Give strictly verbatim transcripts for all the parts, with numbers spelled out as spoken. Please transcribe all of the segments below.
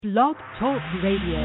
Blog Talk Radio.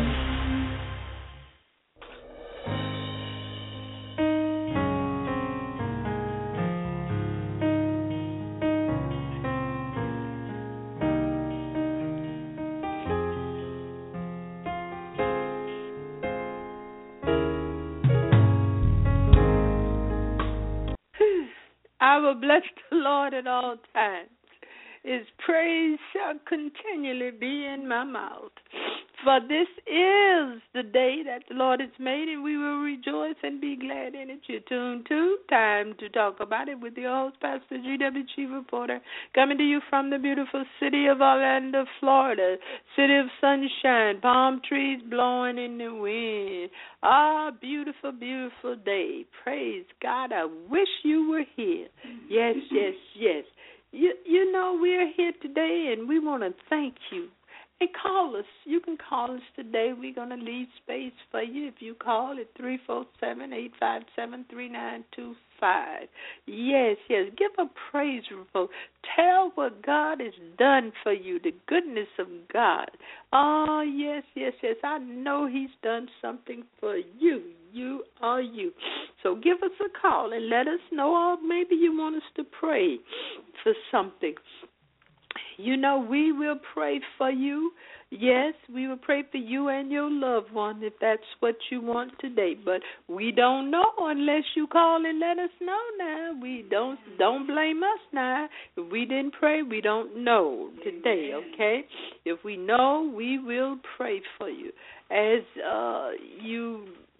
I will bless the Lord at all times. His praise shall continually be in my mouth. For this is the day that the Lord has made, and we will rejoice and be glad in it. You're tuned to Time to Talk About It with your host, Pastor G W. Chief Reporter, coming to you from the beautiful city of Orlando, Florida, city of sunshine, palm trees blowing in the wind. Ah, beautiful, beautiful day. Praise God. I wish you were here. Yes, yes, yes. You, you know, we're here today, and we want to thank you. And call us. You can call us today. We're going to leave space for you if you call at three four seven, eight five seven, three nine two five. Yes, yes. Give a praise report. Tell what God has done for you, the goodness of God. Oh, yes, yes, yes. I know He's done something for you. You are you. So give us a call and let us know, or maybe you want us to pray for something. You know, we will pray for you. Yes, we will pray for you and your loved one if that's what you want today. But we don't know unless you call and let us know now. We don't don't blame us now. If we didn't pray, we don't know today, okay? If we know, we will pray for you as uh, you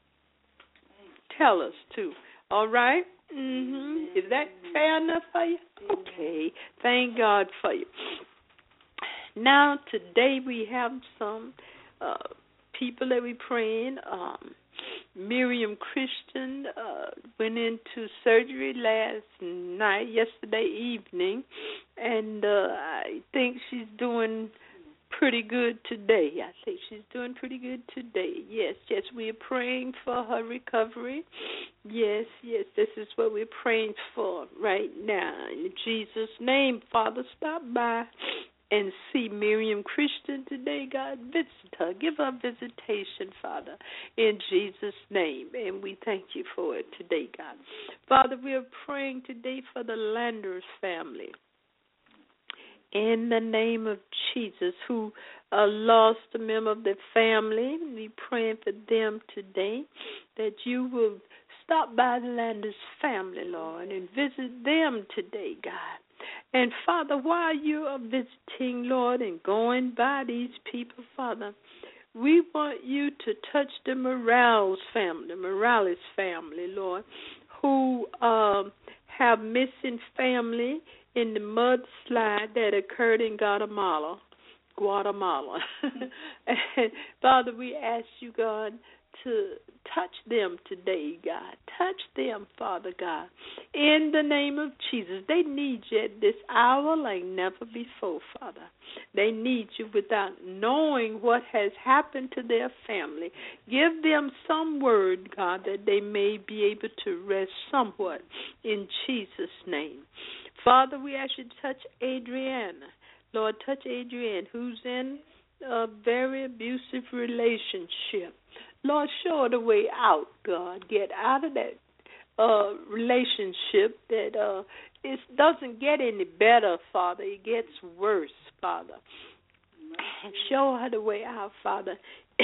tell us to. All right? Mm-hmm. Is that fair enough for you? Okay. Thank God for you. Now, today we have some uh, people that we're praying. Um, Miriam Christian uh, went into surgery last night, yesterday evening, and uh, I think she's doing pretty good today. I think she's doing pretty good today. Yes, yes, we are praying for her recovery. Yes, yes, this is what we're praying for right now. In Jesus' name, Father, stop by and see Miriam Christian today. God, visit her. Give her visitation, Father, in Jesus' name. And we thank you for it today, God. Father, we are praying today for the Landers family. In the name of Jesus, who uh, lost a member of their family, we praying for them today, that you will stop by the Landers family, Lord, and visit them today, God. And, Father, while you are visiting, Lord, and going by these people, Father, we want you to touch the Morales family, the Morales family, Lord, who uh, have missing family in the mudslide that occurred in Guatemala. Guatemala. And, Father, we ask you, God, to touch them today, God. Touch them, Father God. In the name of Jesus. They need you at this hour like never before, Father. They need you without knowing what has happened to their family. Give them some word, God, that they may be able to rest somewhat in Jesus' name. Father, we ask you to touch Adriana. Lord, touch Adriana, who's in a very abusive relationship. Lord, show her the way out, God. Get out of that uh, relationship that uh, it doesn't get any better, Father. It gets worse, Father. And show her the way out, Father,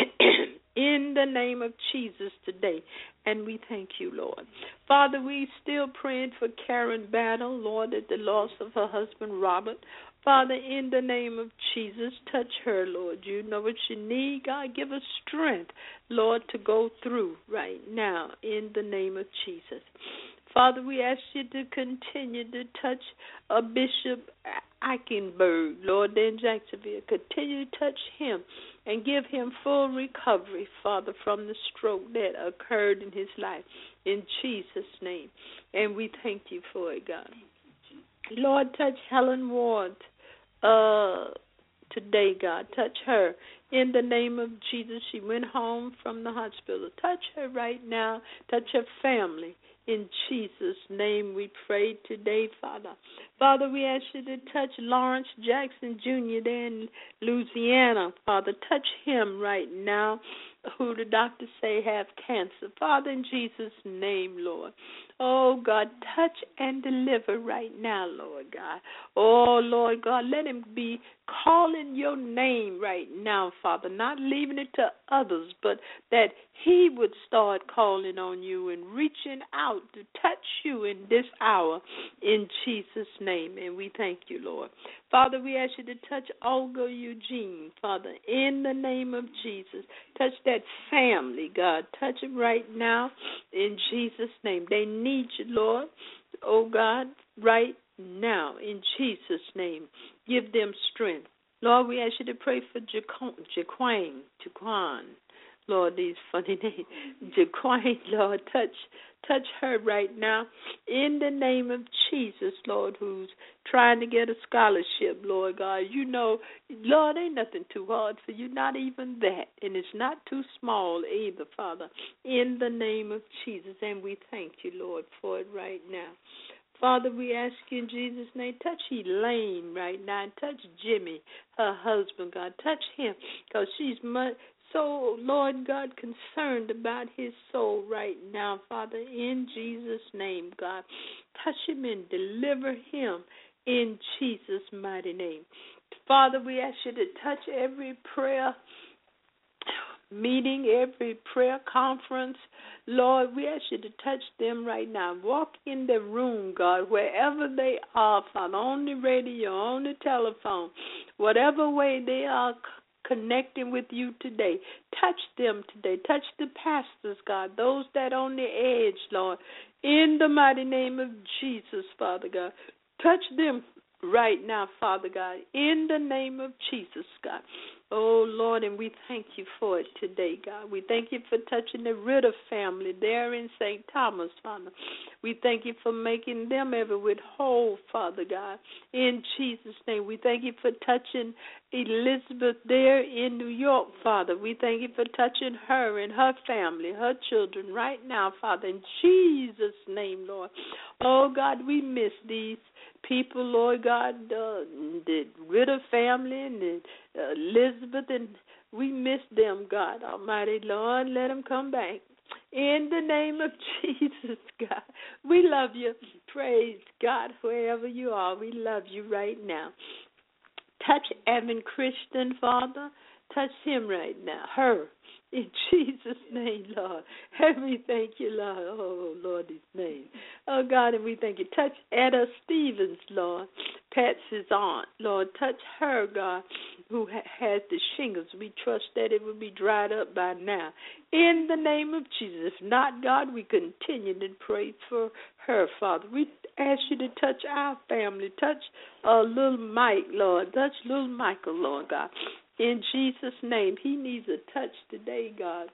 in the name of Jesus today. And we thank you, Lord. Father, we still praying for Karen Battle, Lord, at the loss of her husband, Robert. Father, in the name of Jesus, touch her, Lord. You know what she needs. God, give her strength, Lord, to go through right now in the name of Jesus. Father, we ask you to continue to touch uh, Bishop Eichenberg, Lord, in Jacksonville. Continue to touch him and give him full recovery, Father, from the stroke that occurred in his life, in Jesus' name. And we thank you for it, God. Lord, touch Helen Ward uh, today, God. Touch her. In the name of Jesus, she went home from the hospital. Touch her right now. Touch her family. In Jesus' name we pray today, Father. Father, we ask you to touch Lawrence Jackson Junior there in Louisiana. Father, touch him right now, who the doctors say have cancer. Father, in Jesus' name, Lord. Oh, God, touch and deliver right now, Lord God. Oh, Lord God, let him be calling your name right now, Father, not leaving it to others, but that he would start calling on you and reaching out to touch you in this hour in Jesus' name. And we thank you, Lord. Father, we ask you to touch Olga Eugene, Father, in the name of Jesus. Touch that family, God. Touch them right now in Jesus' name. They need you, Lord. Oh, God, right now in Jesus' name. Give them strength. Lord, we ask you to pray for Jaquan, Jaquan. Lord, these funny names. Jaquan, Lord, touch touch her right now in the name of Jesus, Lord, who's trying to get a scholarship, Lord God. You know, Lord, ain't nothing too hard for you, not even that. And it's not too small either, Father, in the name of Jesus. And we thank you, Lord, for it right now. Father, we ask you in Jesus' name, touch Elaine right now, and touch Jimmy, her husband, God. Touch him, because she's much, so, Lord God, concerned about his soul right now, Father, in Jesus' name, God. Touch him and deliver him in Jesus' mighty name. Father, we ask you to touch every prayer meeting, every prayer conference. Lord, we ask you to touch them right now. Walk in the room, God, wherever they are, Father, on the radio, on the telephone, whatever way they are connecting with you today. Touch them today. Touch the pastors, God, those that are on the edge, Lord, in the mighty name of Jesus, Father God. Touch them right now, Father God, in the name of Jesus, God. Oh, Lord, and we thank you for it today, God. We thank you for touching the Ritter family there in Saint Thomas, Father. We thank you for making them ever with whole, Father God, in Jesus' name. We thank you for touching Elizabeth there in New York, Father. We thank you for touching her and her family, her children right now, Father, in Jesus' name, Lord. Oh, God, we miss these people, Lord God, uh, the Ritter family and the uh, Elizabeth, and we miss them, God Almighty. Lord, let them come back. In the name of Jesus, God, we love you. Praise God, wherever you are. We love you right now. Touch Evan Christian, Father. Touch him right now. Her. In Jesus' name, Lord. And we thank you, Lord. Oh, Lord, his name. Oh, God, and we thank you. Touch Etta Stevens, Lord. Patsy's aunt, Lord. Touch her, God, who ha- has the shingles. We trust that it will be dried up by now. In the name of Jesus. If not, God, we continue to pray for her, Father. We ask you to touch our family. Touch uh, little Mike, Lord. Touch little Michael, Lord God. In Jesus' name, he needs a touch today, God.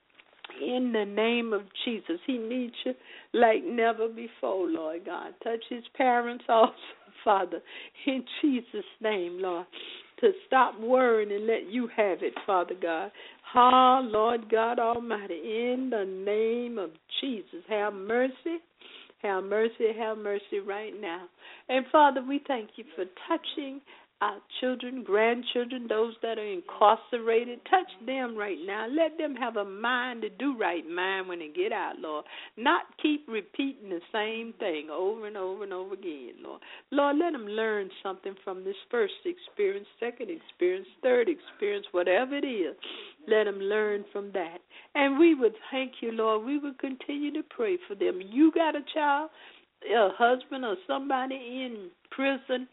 In the name of Jesus, he needs you like never before, Lord God. Touch his parents also, Father, in Jesus' name, Lord, to stop worrying and let you have it, Father God. Ah, Lord God Almighty, in the name of Jesus, have mercy. Have mercy, have mercy right now. And, Father, we thank you for touching our children, grandchildren, those that are incarcerated. Touch them right now. Let them have a mind to do right mind when they get out, Lord. Not keep repeating the same thing over and over and over again, Lord. Lord, let them learn something from this first experience, second experience, third experience, whatever it is. Let them learn from that. And we would thank you, Lord. We would continue to pray for them. You got a child, a husband, or somebody in prison,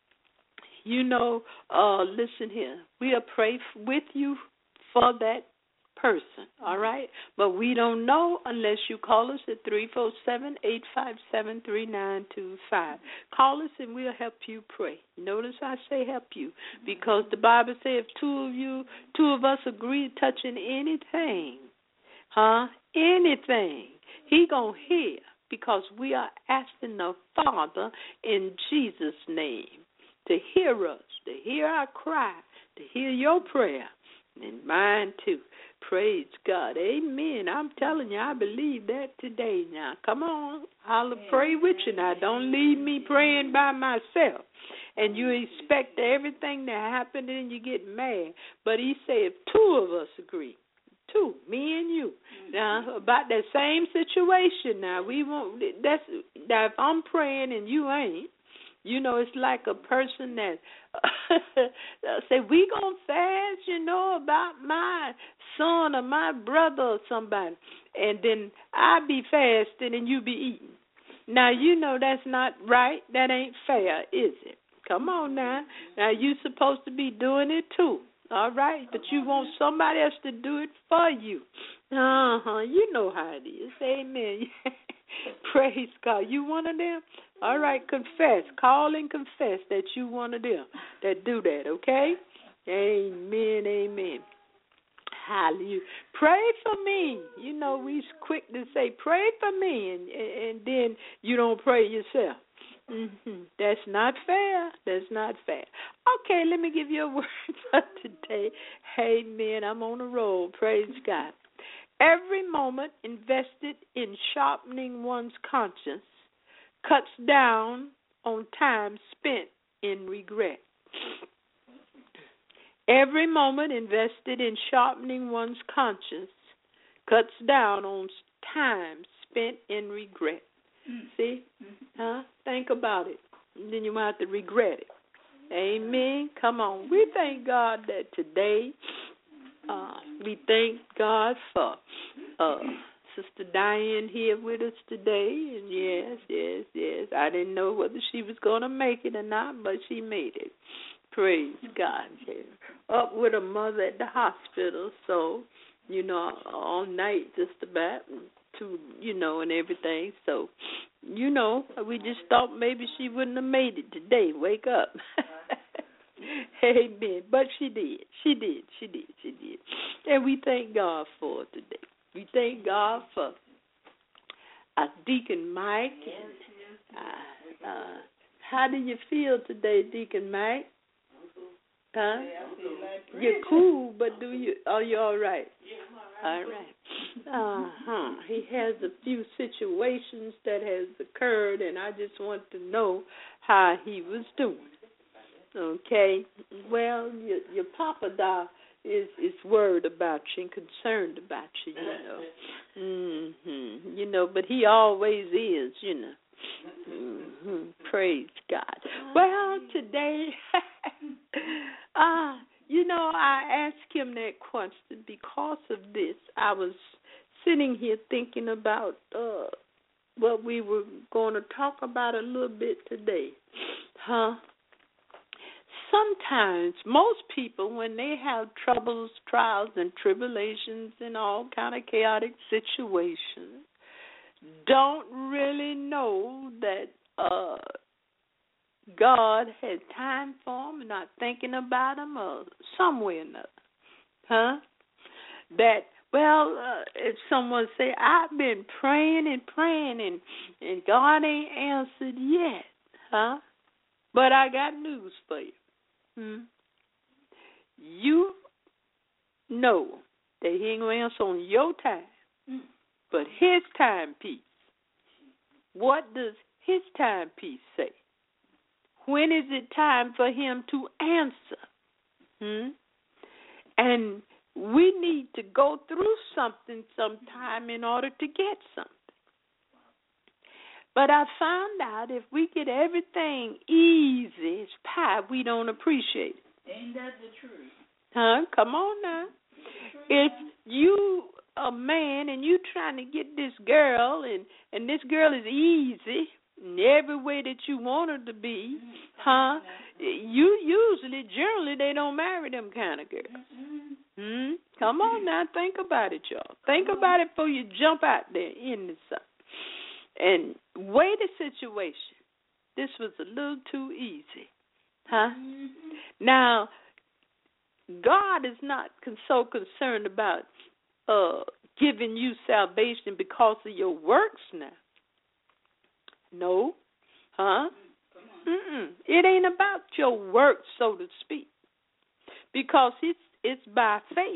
you know, uh, listen here. We'll pray with you for that person, all right? But we don't know unless you call us at three four seven, eight five seven, three nine two five. Call us and we'll help you pray. Notice I say help you, because the Bible says if two of you, two of us agree touching anything, huh, anything, he gonna hear, because we are asking the Father in Jesus' name to hear us, to hear our cry, to hear your prayer, and mine too. Praise God. Amen. I'm telling you, I believe that today now. Come on. I'll pray with you now. Don't leave me praying by myself. And you expect everything to happen and you get mad. But he said if two of us agree, two, me and you, now about that same situation now, we won't, that's, now if I'm praying and you ain't, you know, it's like a person that say, we going to fast, you know, about my son or my brother or somebody. And then I be fasting and you be eating. Now, you know that's not right. That ain't fair, is it? Come on now. Now, you supposed to be doing it too. All right? But you want somebody else to do it for you. Uh-huh. You know how it is. Amen. Praise God. You one of them? All right, confess. Call and confess that you one of them that do that, okay? Amen, amen. Hallelujah. Pray for me. You know, we quick to say, pray for me, and, and then you don't pray yourself. Mm-hmm. That's not fair. That's not fair. Okay, let me give you a word for today. Amen. I'm on a roll. Praise God. Every moment invested in sharpening one's conscience cuts down on time spent in regret. Every moment invested in sharpening one's conscience cuts down on time spent in regret. Mm-hmm. See? Mm-hmm. Huh? Think about it. And then you might have to regret it. Amen. Come on. We thank God that today, uh, we thank God for uh, Sister Diane here with us today. And yes, yes, yes. I didn't know whether she was going to make it or not, but she made it. Praise God. Yeah. Up with her mother at the hospital, so, you know, all night just about, to, you know, and everything. So, you know, we just thought maybe she wouldn't have made it today. Wake up. Amen. But she did. She did. She did. She did. And we thank God for it today. We thank God for our Deacon Mike. And, uh, uh, how do you feel today, Deacon Mike? Huh? You're cool, but do you? Are you all right? All right. Uh huh. He has a few situations that has occurred, and I just want to know how he was doing. Okay. Well, your, your Papa Da is is worried about you and concerned about you. You know. Mhm. You know, but he always is. You know. Mm-hmm. Praise God. Well, today, uh, you know, I asked him that question because of this. I was sitting here thinking about uh, what we were going to talk about a little bit today. Huh? Sometimes, most people, when they have troubles, trials, and tribulations and all kind of chaotic situations, don't really know that uh, God had time for them, not thinking about them, or some way or another. Huh? That, well, uh, if someone say, I've been praying and praying, and, and God ain't answered yet. Huh? But I got news for you. Hmm? You know that he ain't going to answer on your time. Mm. But his timepiece, what does his timepiece say? When is it time for him to answer? Hmm? And we need to go through something sometime in order to get something. But I found out if we get everything easy as pie, we don't appreciate it. Ain't that the truth? Huh? Come on now. If you a man and you trying to get this girl, and, and this girl is easy in every way that you want her to be, huh? You usually, generally, they don't marry them kind of girls. Hmm? Come on now, think about it, y'all. Think about it before you jump out there in the sun. And weigh the situation. This was a little too easy, huh? Now, God is not con- so concerned about uh, giving you salvation because of your works now. No. Huh? Mm-mm. It ain't about your works, so to speak. Because it's, it's by faith.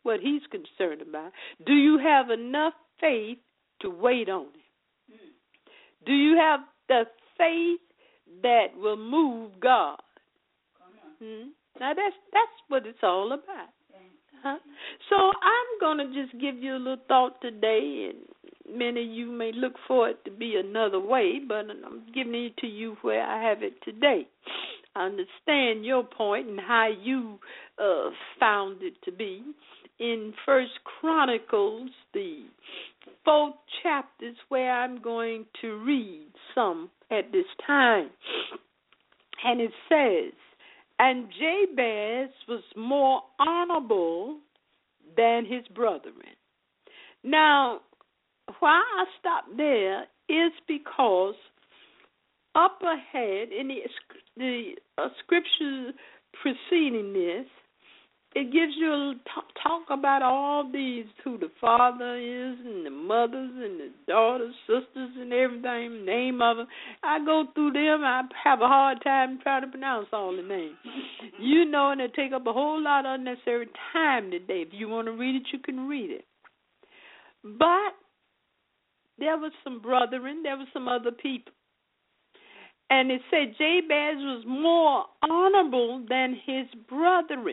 what he's concerned about. Do you have enough faith to wait on him? Mm. Do you have the faith that will move God? Hmm? Now, that's that's what it's all about. Huh? So I'm going to just give you a little thought today, and many of you may look for it to be another way, but I'm giving it to you where I have it today. I understand your point and how you uh, found it to be. In First Chronicles, the fourth chapter is where I'm going to read some at this time. And it says, and Jabez was more honorable than his brethren. Now, why I stop there is because up ahead in the, the uh, scripture preceding this, it gives you a t- talk about all these, who the father is and the mothers and the daughters, sisters and everything, name of them. I go through them. I have a hard time trying to pronounce all the names. You know, and it take up a whole lot of unnecessary time today. If you want to read it, you can read it. But there was some brethren, there was some other people. And it said Jabez was more honorable than his brethren.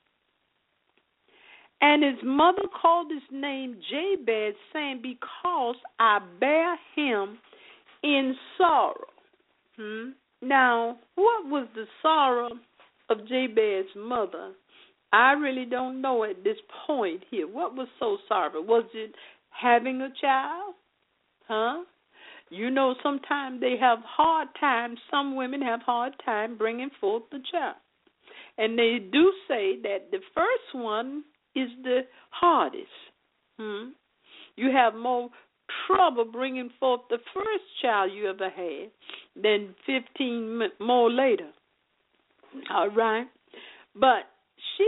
And his mother called his name Jabez, saying, because I bear him in sorrow. Hmm? Now, what was the sorrow of Jabez's mother? I really don't know at this point here. What was so sorrowful? Was it having a child? Huh? You know, sometimes they have hard times. Some women have hard time bringing forth the child. And they do say that the first one is the hardest. Hmm? You have more trouble bringing forth the first child you ever had than fifteen more later. All right? But she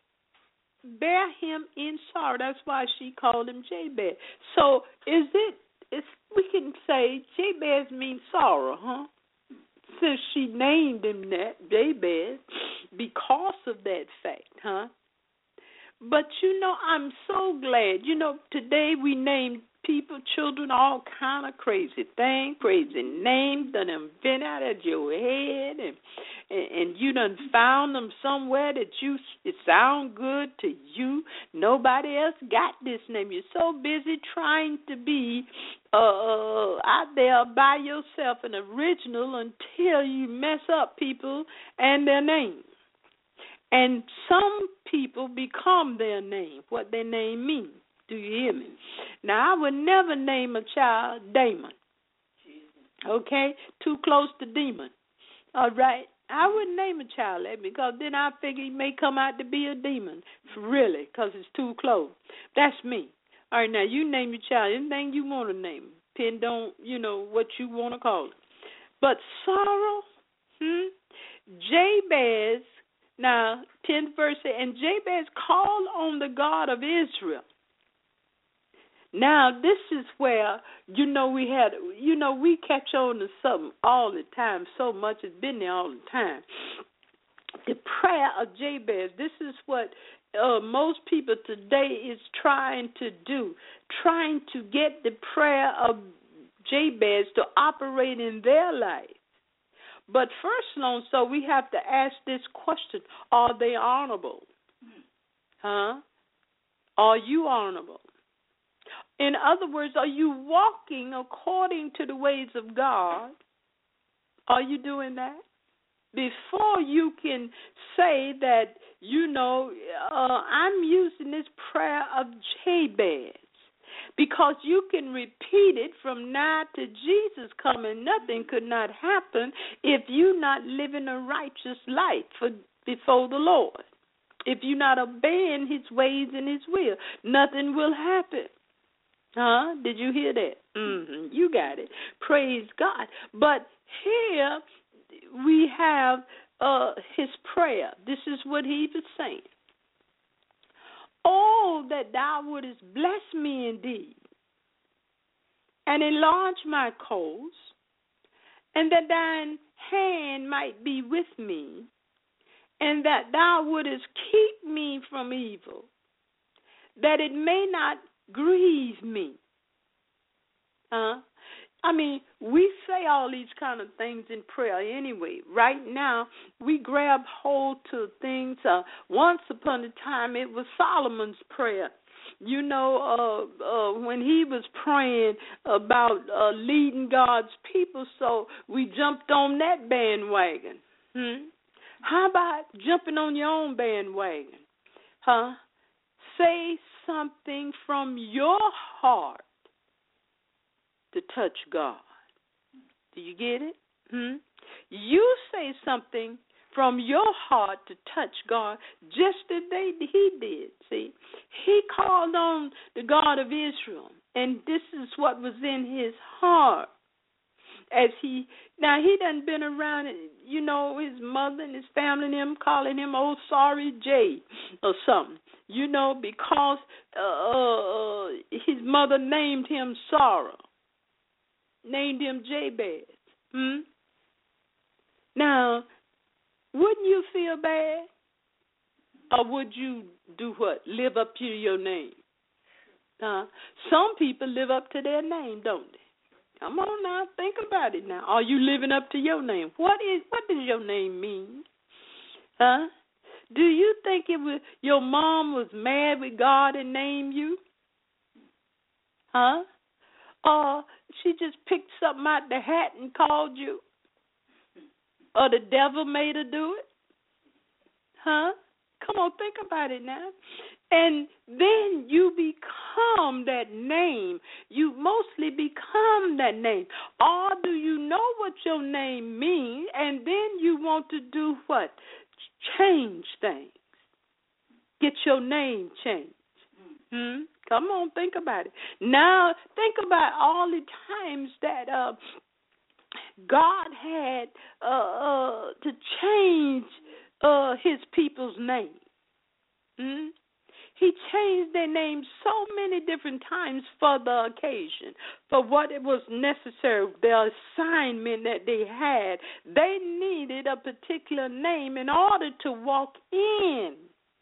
bare him in sorrow. That's why she called him Jabez. So is it, it's, we can say Jabez means sorrow, huh? Since she named him that, Jabez, because of that fact, huh? But, you know, I'm so glad. You know, today we name people, children, all kind of crazy things, crazy names that done been out of your head, and, and and you done found them somewhere that you it sound good to you. Nobody else got this name. You're so busy trying to be uh, out there by yourself an original until you mess up people and their names. And some people become their name, what their name means. Do you hear me? Now, I would never name a child Damon. Okay? Too close to demon. All right? I wouldn't name a child that because then I figure he may come out to be a demon. Really, because it's too close. That's me. All right, now, you name your child anything you want to name. Depend on, you know, what you want to call it. But sorrow, hmm? Jabez, now, tenth verse, and Jabez called on the God of Israel. Now, this is where, you know, we had, you know, we catch on to something all the time. So much has been there all the time. The prayer of Jabez, this is what uh, most people today is trying to do, trying to get the prayer of Jabez to operate in their life. But first, alone, so we have to ask this question, are they honorable? Huh? Are you honorable? In other words, are you walking according to the ways of God? Are you doing that? Before you can say that, you know, uh, I'm using this prayer of Jabez, because you can repeat it from now to Jesus coming. Nothing could not happen if you're not living a righteous life for, before the Lord. If you're not obeying his ways and his will, nothing will happen. Huh? Did you hear that? Mm-hmm. You got it. Praise God. But here we have uh, his prayer. This is what he was saying. Oh, that thou wouldest bless me indeed, and enlarge my cause, and that thine hand might be with me, and that thou wouldest keep me from evil, that it may not grieve me. Huh? I mean, we say all these kind of things in prayer anyway. Right now, we grab hold to things. Uh, once upon a time, it was Solomon's prayer. You know, uh, uh, when he was praying about uh, leading God's people, so we jumped on that bandwagon. Hmm? How about jumping on your own bandwagon? Huh? Say something from your heart to touch God. Do you get it? Hmm? You say something from your heart to touch God, just as they, he did. See, he called on the God of Israel, and this is what was in his heart. As he now he done been around, you know, his mother and his family and him calling him old sorry Jay or something, you know, because uh, uh, his mother named him Sorrow, named him Jabez. Hmm? Now, wouldn't you feel bad? Or would you do what? Live up to your name? Uh, some people live up to their name, don't they? Come on now, think about it now. Are you living up to your name? What is? What does your name mean? Huh? Do you think it was your mom was mad with God and named you? Huh? Or she just picked something out the hat and called you? Or the devil made her do it? Huh? Come on, think about it now. And then you become that name. You mostly become that name. Or do you know what your name means, and then you want to do what? Change things. Get your name changed. Hmm? Come on, think about it. Now, think about all the times that uh, God had uh, uh, to change uh, his people's name. Hmm? He changed their names so many different times for the occasion, for what it was necessary, the assignment that they had. They needed a particular name in order to walk in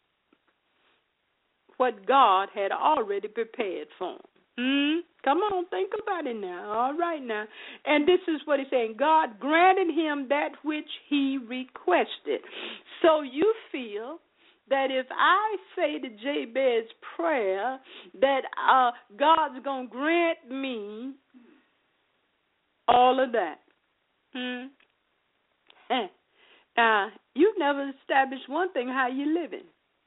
what God had already prepared for them. Hmm? Come on, think about it now. All right now. And this is what he's saying. God granted him that which he requested. So you feel that if I say the Jabez prayer, that uh, God's going to grant me all of that. Hmm? Eh. Now, you've never established one thing, how you living.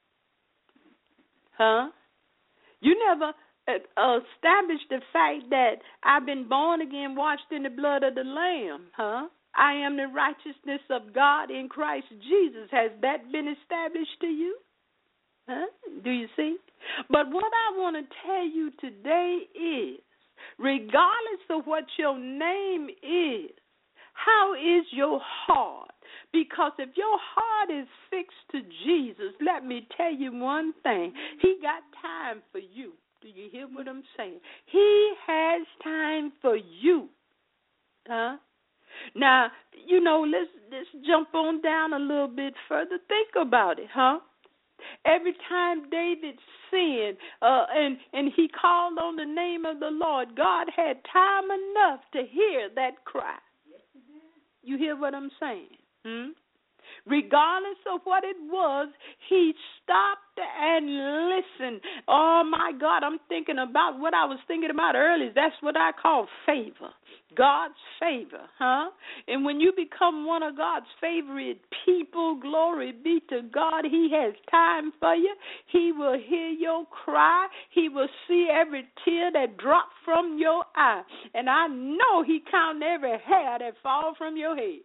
Huh? You never uh, established the fact that I've been born again, washed in the blood of the Lamb. Huh? I am the righteousness of God in Christ Jesus. Has that been established to you? Huh? Do you see? But what I want to tell you today is, regardless of what your name is, how is your heart? Because if your heart is fixed to Jesus, let me tell you one thing. He got time for you. Do you hear what I'm saying? He has time for you. Huh? Now, you know, let's, let's jump on down a little bit further. Think about it, huh? Every time David sinned uh, and, and he called on the name of the Lord, God had time enough to hear that cry. You hear what I'm saying? Hmm? Regardless of what it was, he stopped and listened. Oh, my God, I'm thinking about what I was thinking about earlier. That's what I call favor, God's favor, huh? And when you become one of God's favorite people, glory be to God, he has time for you. He will hear your cry. He will see every tear that drops from your eye. And I know he counts every hair that falls from your head.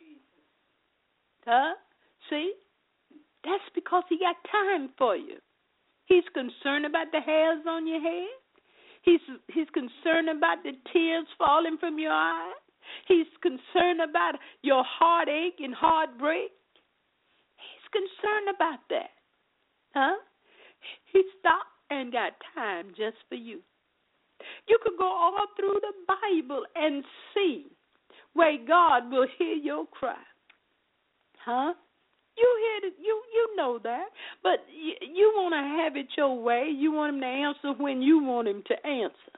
Huh? See? That's because he got time for you. He's concerned about the hairs on your head. He's he's concerned about the tears falling from your eyes. He's concerned about your heartache and heartbreak. He's concerned about that. Huh? He stopped and got time just for you. You could go all through the Bible and see where God will hear your cry. Huh? You hear it, you you know that, but you, you want to have it your way. You want him to answer when you want him to answer,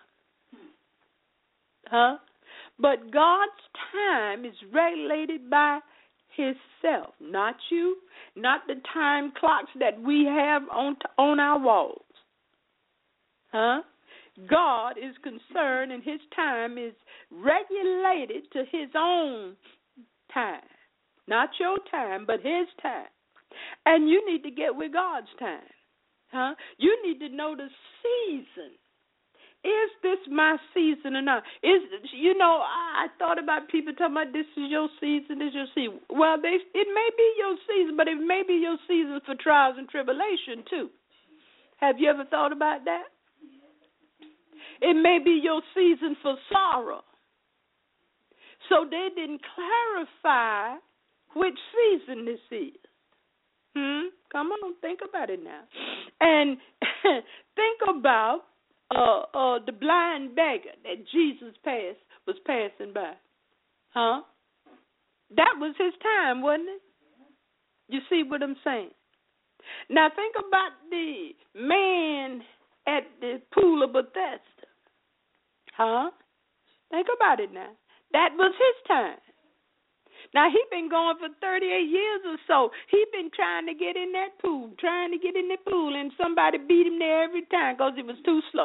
huh? But God's time is regulated by Himself, not you, not the time clocks that we have on on our walls, huh? God is concerned, and His time is regulated to His own time. Not your time, but His time. And you need to get with God's time. Huh? You need to know the season. Is this my season or not? Is you know, I, I thought about people talking about this is your season, this is your season. Well, they, it may be your season, but it may be your season for trials and tribulation too. Have you ever thought about that? It may be your season for sorrow. So they didn't clarify which season this is. Hmm? Come on, think about it now. And think about uh, uh, the blind beggar that Jesus passed was passing by. Huh? That was his time, wasn't it? You see what I'm saying? Now think about the man at the pool of Bethesda. Huh? Think about it now. That was his time. Now, he been going for thirty-eight years or so. He been trying to get in that pool, trying to get in the pool, and somebody beat him there every time because it was too slow.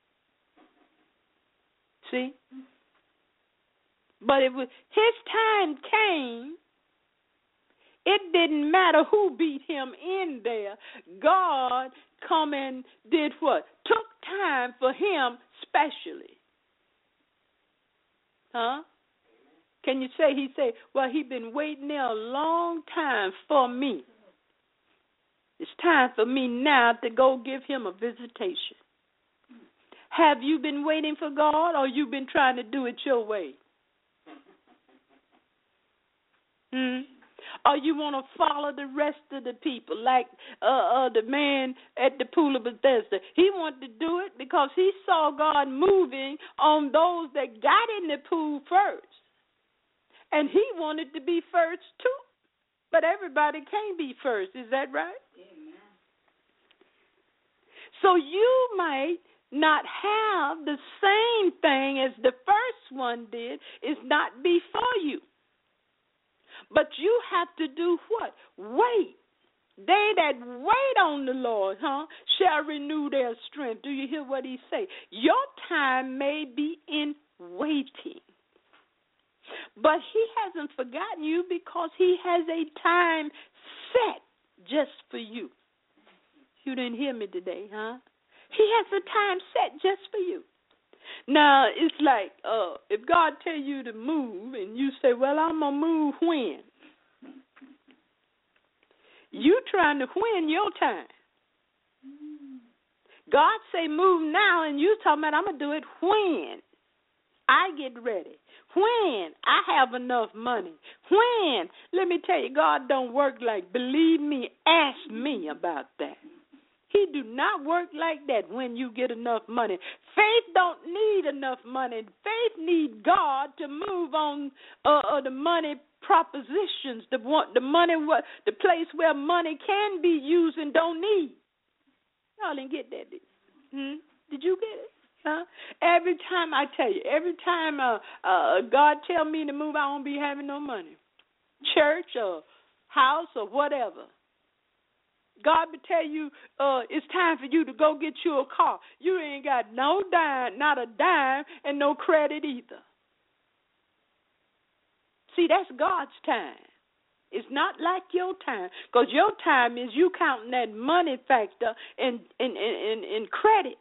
See? But it was his time came. It didn't matter who beat him in there. God come and did what? Took time for him specially. Huh? Can you say, he said, well, he been waiting there a long time for me. It's time for me now to go give him a visitation. Have you been waiting for God, or you been trying to do it your way? Hmm? Or you want to follow the rest of the people, like uh, uh, the man at the pool of Bethesda. He wanted to do it because he saw God moving on those that got in the pool first. And he wanted to be first, too. But everybody can't be first. Is that right? Amen. So you might not have the same thing as the first one did, is not before you. But you have to do what? Wait. They that wait on the Lord, huh, shall renew their strength. Do you hear what he say? Your time may be in waiting. But he hasn't forgotten you because he has a time set just for you. You didn't hear me today, huh? He has a time set just for you. Now, it's like uh, if God tell you to move and you say, well, I'm going to move when? You trying to win your time. God say move now, and you talking about I'm going to do it when I get ready. When I have enough money. When, let me tell you, God don't work like, believe me, ask me about that. He do not work like that when you get enough money. Faith don't need enough money. Faith need God to move on uh, uh, the money propositions, the the money, the place where money can be used and don't need. Y'all didn't get that, did you? Hmm? Did you get it? Huh? Every time I tell you, every time uh, uh, God tell me to move, I won't be having no money. Church or house or whatever. God will tell you uh, it's time for you to go get you a car. You ain't got no dime, not a dime, and no credit either. See, that's God's time. It's not like your time, because your time is you counting that money factor in in, in, in credit.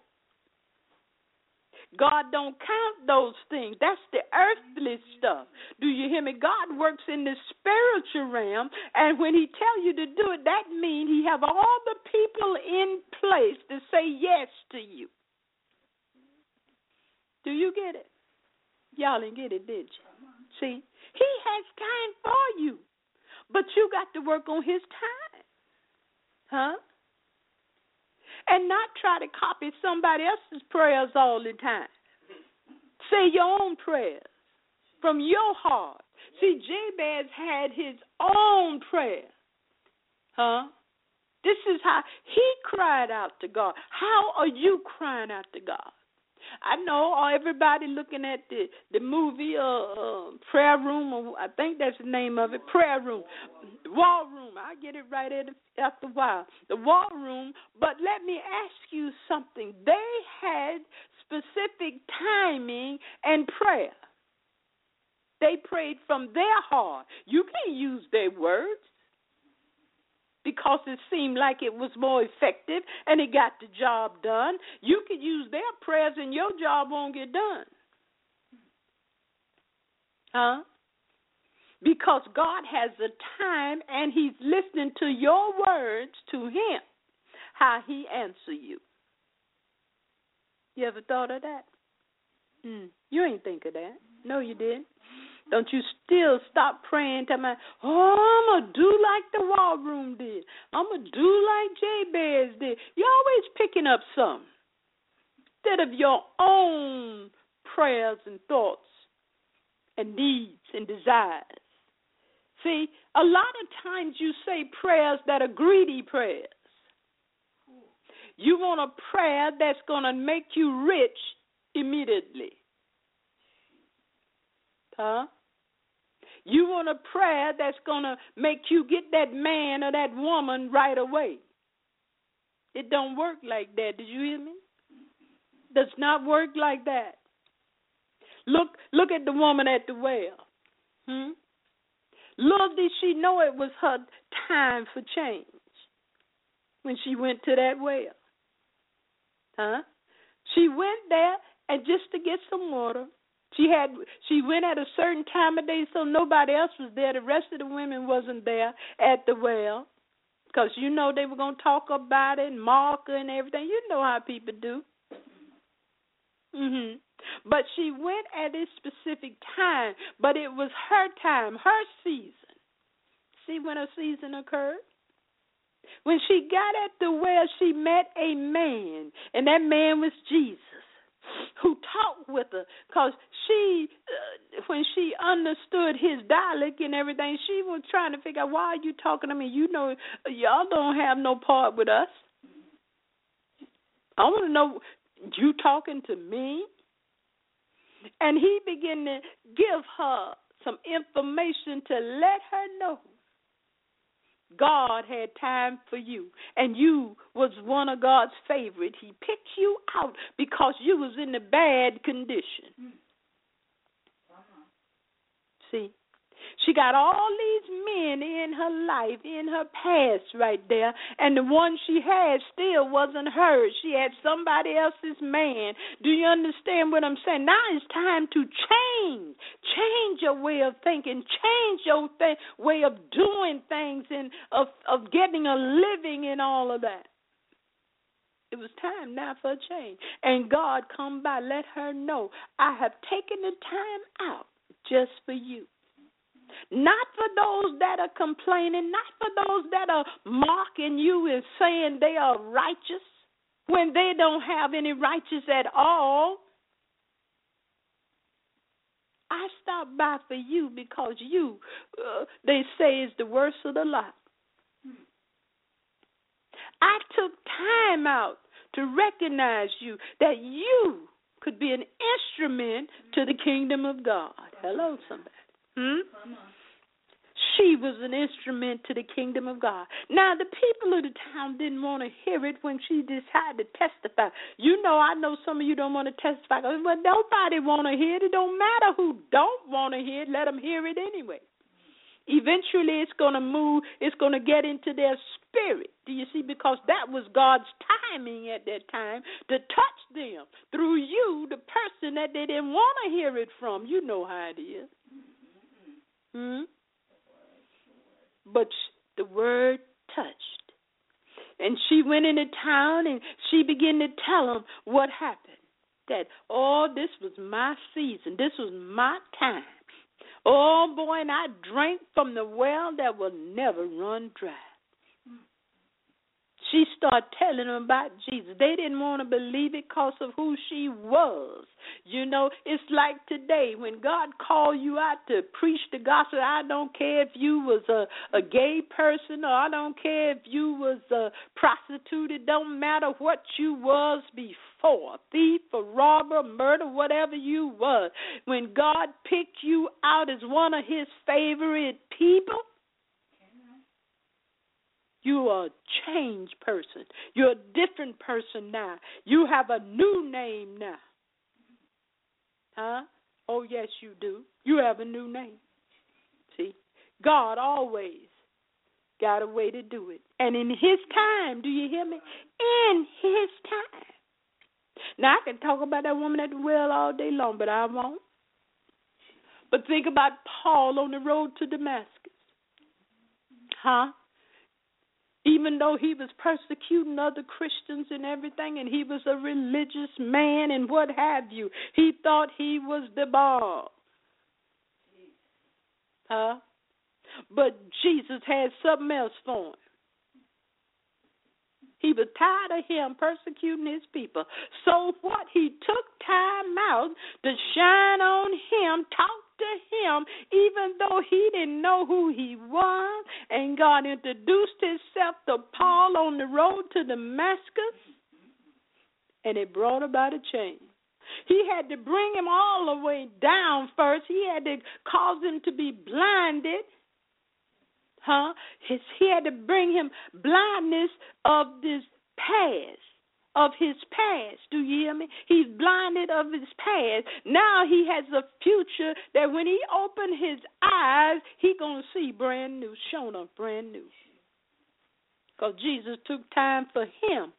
God don't count those things. That's the earthly stuff. Do you hear me? God works in the spiritual realm, and when he tell you to do it, that means he have all the people in place to say yes to you. Do you get it? Y'all didn't get it, did you? See? He has time for you, but you got to work on his time. Huh? And not try to copy somebody else's prayers all the time. Say your own prayers from your heart. See, Jabez had his own prayer. Huh? This is how he cried out to God. How are you crying out to God? I know everybody looking at the, the movie uh, uh, Prayer Room, or I think that's the name of it, Prayer Room, War Room. I get it right after a while. The War Room, but let me ask you something. They had specific timing and prayer. They prayed from their heart. You can't use their words, because it seemed like it was more effective and it got the job done. You could use their prayers and your job won't get done. Huh? Because God has a time and he's listening to your words to him, how he answer you. You ever thought of that? Mm. You ain't think of that. No, you didn't. Don't you still stop praying to me, oh, I'm going to do like the War Room did. I'm going to do like Jabez did. You're always picking up some instead of your own prayers and thoughts and needs and desires. See, a lot of times you say prayers that are greedy prayers. You want a prayer that's going to make you rich immediately. Huh? You want a prayer that's going to make you get that man or that woman right away. It don't work like that. Did you hear me? Does not work like that. Look, look at the woman at the well. Hmm? Little did she know it was her time for change when she went to that well. Huh? She went there and just to get some water. She had. She went at a certain time of day, so nobody else was there. The rest of the women wasn't there at the well, because you know they were going to talk about it and mark her and everything. You know how people do. Mhm. But she went at this specific time, but it was her time, her season. See when her season occurred? When she got at the well, she met a man, and that man was Jesus, who talked with her, because she, uh, when she understood his dialect and everything, she was trying to figure out, why are you talking to me? You know, y'all don't have no part with us. I want to know, you talking to me? And he began to give her some information to let her know God had time for you, and you was one of God's favorite. He picked you out because you was in a bad condition. Uh-huh. See, she got all these men in her life, in her past right there, and the one she had still wasn't hers. She had somebody else's man. Do you understand what I'm saying? Now it's time to change. Change your way of thinking. Change your th- way of doing things and of, of getting a living and all of that. It was time now for a change. And God come by, let her know, I have taken the time out just for you. Not for those that are complaining, not for those that are mocking you and saying they are righteous when they don't have any righteous at all. I stopped by for you because you, uh, they say, is the worst of the lot. I took time out to recognize you, that you could be an instrument to the kingdom of God. Hello, somebody. Hmm? She was an instrument to the kingdom of God. Now, the people of the town didn't want to hear it when she decided to testify. You know, I know some of you don't want to testify. Well, nobody want to hear it. It don't matter who don't want to hear it. Let them hear it anyway. Eventually, it's going to move. It's going to get into their spirit. Do you see? Because that was God's timing at that time to touch them through you, the person that they didn't want to hear it from. You know how it is. Hmm? But the word touched. And she went into town and she began to tell them what happened. That, oh, this was my season. This was my time. Oh, boy, and I drank from the well that will never run dry. she started telling them about Jesus. They didn't want to believe it because of who she was. You know, it's like today when God called you out to preach the gospel. I don't care if you was a, a gay person, or I don't care if you was a prostitute. It don't matter what you was before, a thief, a robber, murder, whatever you was. When God picked you out as one of his favorite people, you are a changed person. You're a different person now. You have a new name now. Huh? Oh, yes, you do. You have a new name. See, God always got a way to do it. And in his time, do you hear me? In his time. Now, I can talk about that woman at the well all day long, but I won't. But think about Paul on the road to Damascus. Huh? Even though he was persecuting other Christians and everything, and he was a religious man and what have you, he thought he was the bomb. Huh? But Jesus had something else for him. He was tired of him persecuting his people. So what? He took time out to shine on him, talk to him, even though he didn't know who he was. And God introduced himself to Paul on the road to Damascus, and it brought about a change. He had to bring him all the way down first. He had to cause him to be blinded. Huh? His, he had to bring him blindness of this past, of his past. Do you hear me? He's blinded of his past. Now he has a future that when he opened his eyes, he going to see brand new, shown up brand new. Because Jesus took time for him.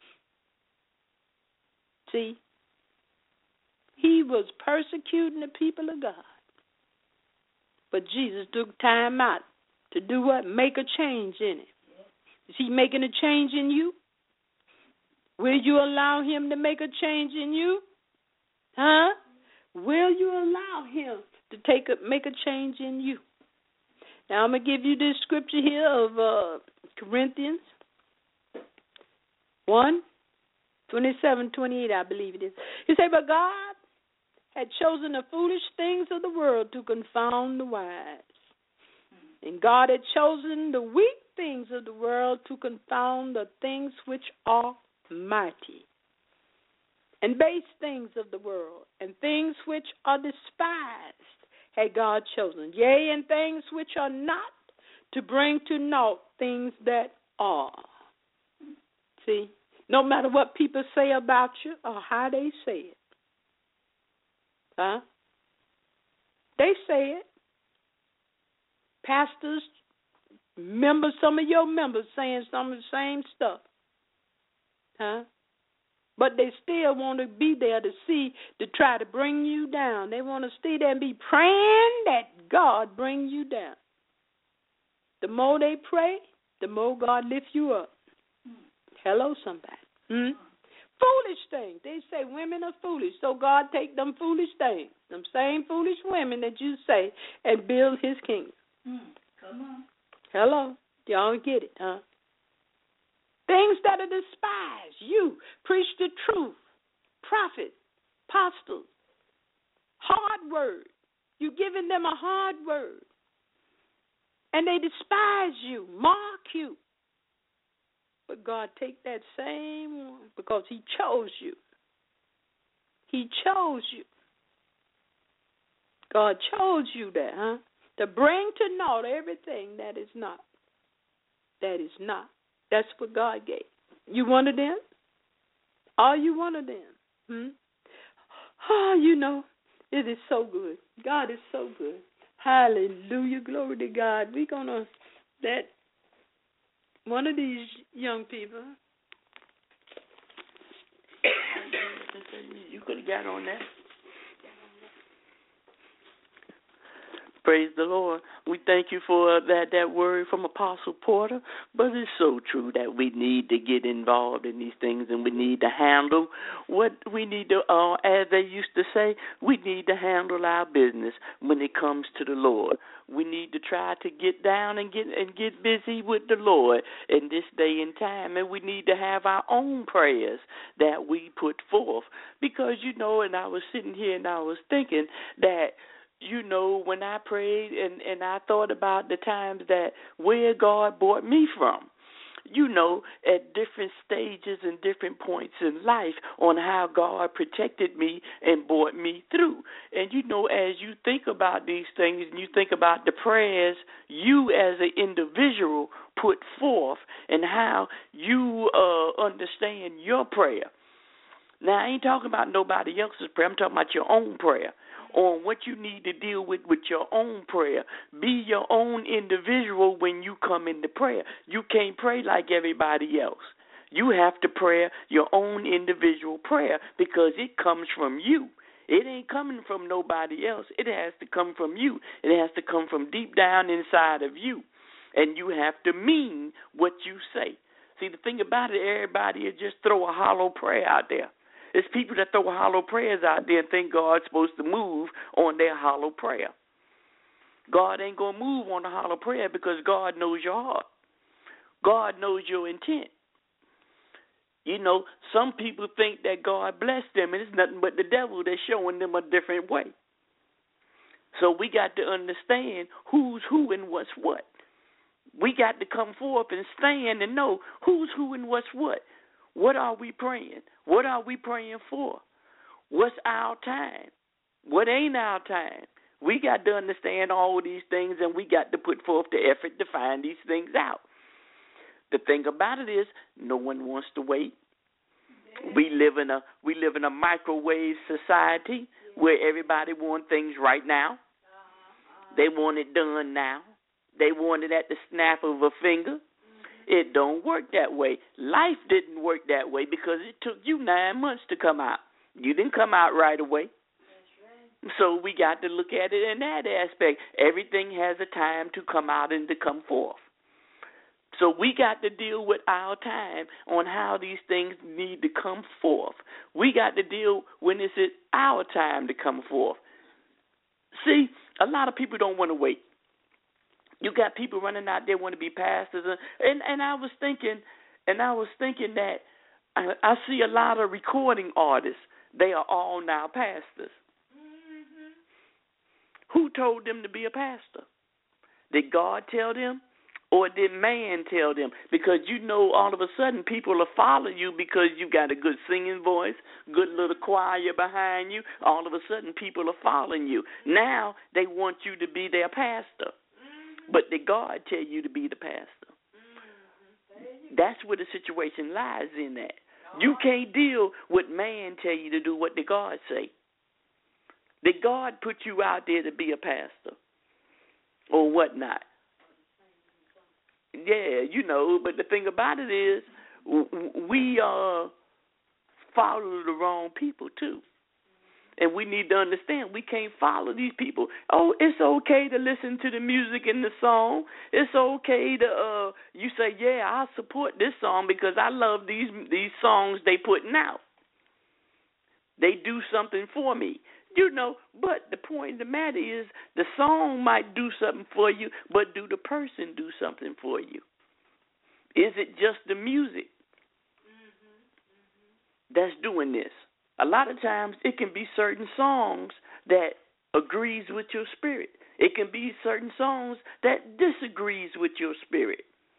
See? He was persecuting the people of God. But Jesus took time out to do what? Make a change in it. Is he making a change in you? Will you allow him to make a change in you? Huh? Will you allow him to take a, make a change in you? Now I'm going to give you this scripture here of uh, Corinthians one, twenty-seven, twenty-eight, I believe it is. He said, but God had chosen the foolish things of the world to confound the wise. And God had chosen the weak things of the world to confound the things which are mighty, and base things of the world, and things which are despised had God chosen, yea, and things which are not, to bring to naught things that are. See, no matter what people say about you or how they say it, huh? They say it. Pastors, members, some of your members saying some of the same stuff. Huh? But they still want to be there to see, to try to bring you down. They want to stay there and be praying that God bring you down. The more they pray, the more God lifts you up. Hello, somebody. Hmm? Foolish things. They say women are foolish, so God take them foolish things, them same foolish women that you say, and build his kingdom. Mm, come on. Hello. Y'all get it, huh? Things that are despised. You preach the truth. Prophet, apostles, hard word. You giving them a hard word. And they despise you, mock you. But God take that same one because he chose you. He chose you. God chose you there, huh? To bring to naught everything that is not. That is not. That's what God gave. You one of them? Are you one of them? Hmm? Oh, you know, it is so good. God is so good. Hallelujah. Glory to God. We're going to, that, one of these young people, you could have got on that. Praise the Lord. We thank you for that, that word from Apostle Porter. But it's so true that we need to get involved in these things, and we need to handle what we need to, uh, as they used to say, we need to handle our business when it comes to the Lord. We need to try to get down and get and get busy with the Lord in this day and time, and we need to have our own prayers that we put forth. Because, you know, and I was sitting here and I was thinking that, you know, when I prayed and, and I thought about the times that where God brought me from, you know, at different stages and different points in life on how God protected me and brought me through. And, you know, as you think about these things and you think about the prayers you as an individual put forth and how you uh, understand your prayer. Now, I ain't talking about nobody else's prayer. I'm talking about your own prayer, on what you need to deal with with your own prayer. Be your own individual when you come into prayer. You can't pray like everybody else. You have to pray your own individual prayer because it comes from you. It ain't coming from nobody else. It has to come from you. It has to come from deep down inside of you. And you have to mean what you say. See, the thing about it, everybody is just throw a hollow prayer out there. There's people that throw hollow prayers out there and think God's supposed to move on their hollow prayer. God ain't going to move on a hollow prayer because God knows your heart. God knows your intent. You know, some people think that God blessed them, and it's nothing but the devil that's showing them a different way. So we got to understand who's who and what's what. We got to come forth and stand and know who's who and what's what. What are we praying? What are we praying for? What's our time? What ain't our time? We got to understand all of these things, and we got to put forth the effort to find these things out. The thing about it is, no one wants to wait. We live in a we live in a microwave society where everybody wants things right now. They want it done now. They want it at the snap of a finger. It don't work that way. Life didn't work that way because it took you nine months to come out. You didn't come out right away. That's right. So we got to look at it in that aspect. Everything has a time to come out and to come forth. So we got to deal with our time on how these things need to come forth. We got to deal when it's our time to come forth. See, a lot of people don't want to wait. You got people running out there want to be pastors, and, and and I was thinking, and I was thinking that I, I see a lot of recording artists. They are all now pastors. Mm-hmm. Who told them to be a pastor? Did God tell them, or did man tell them? Because you know, all of a sudden, people will follow you because you got a good singing voice, good little choir behind you. All of a sudden, people are following you. Now they want you to be their pastor. But did God tell you to be the pastor? Mm-hmm. That's where the situation lies in that. You can't deal with man tell you to do what did God say. Did God put you out there to be a pastor or whatnot? Yeah, you know, but the thing about it is we uh, follow the wrong people too. And we need to understand we can't follow these people. Oh, it's okay to listen to the music and the song. It's okay to, uh, you say, yeah, I support this song because I love these these songs they putting out. They do something for me. You know, but the point of the matter is the song might do something for you, but do the person do something for you? Is it just the music mm-hmm. Mm-hmm. that's doing this? A lot of times it can be certain songs that agrees with your spirit. It can be certain songs that disagrees with your spirit.